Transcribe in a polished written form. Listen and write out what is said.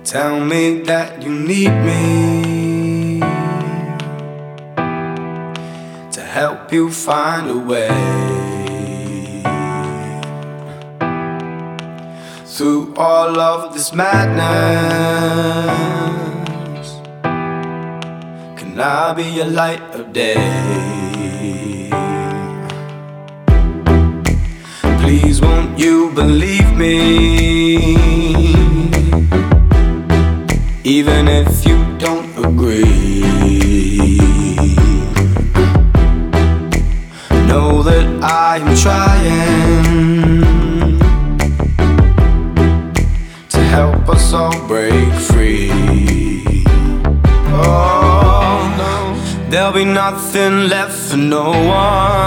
Tell me that you need me to help you find a way through all of this madness. Can I be your light of day? Please won't you believe me, even if you don't agree? Know that I am trying to help us all break free. Oh no, there'll be nothing left for no one.